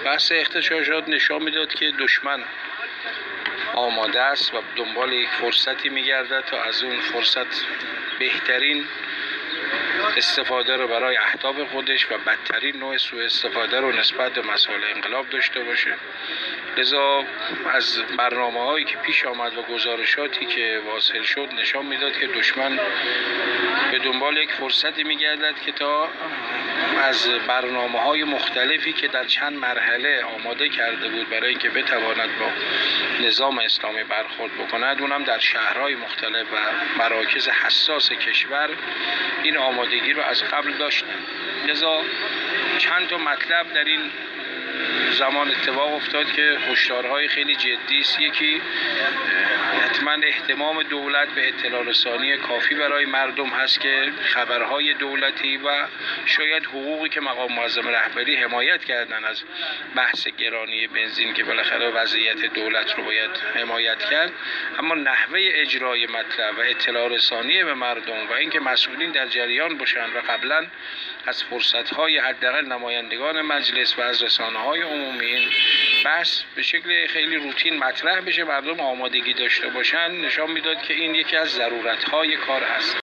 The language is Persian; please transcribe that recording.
بحث اغتشاشات نشان میداد که دشمن آماده است و دنبال یک فرصتی میگردد تا از اون فرصت بهترین استفاده رو برای اهداف خودش و بدترین نوع سوء استفاده رو نسبت به مسائل انقلاب داشته باشه. لذا از برنامه‌هایی که پیش آمد و گزارشاتی که واصل شد نشان میداد که دشمن به دنبال یک فرصتی میگردد که تا از برنامه‌های مختلفی که در چند مرحله آماده کرده بود برای اینکه بتواند با نظام اسلامی برخورد بکند، اونم در شهرهای مختلف و مراکز حساس کشور این آمادگی رو از قبل داشتن. لذا چند تا مطلب در این زمان اتفاق افتاد که هشدارهای خیلی جدی است. یکی، حتما اهتمام دولت به اطلاع رسانی کافی برای مردم هست که خبرهای دولتی و شاید حقوقی که مقام معظم رهبری حمایت کردن از بحث گرانی بنزین که بالاخره وضعیت دولت رو باید حمایت کرد، اما نحوه اجرای مطلب و اطلاع رسانی به مردم و اینکه مسئولین در جریان باشن و قبلا از فرصت‌های حداقل نمایندگان مجلس و از رسانه‌های عمومی این بحث به شکل خیلی روتین مطرح بشه، مردم آمادگی داشته باشن، نشان میداد که این یکی از ضرورت‌های کار هست.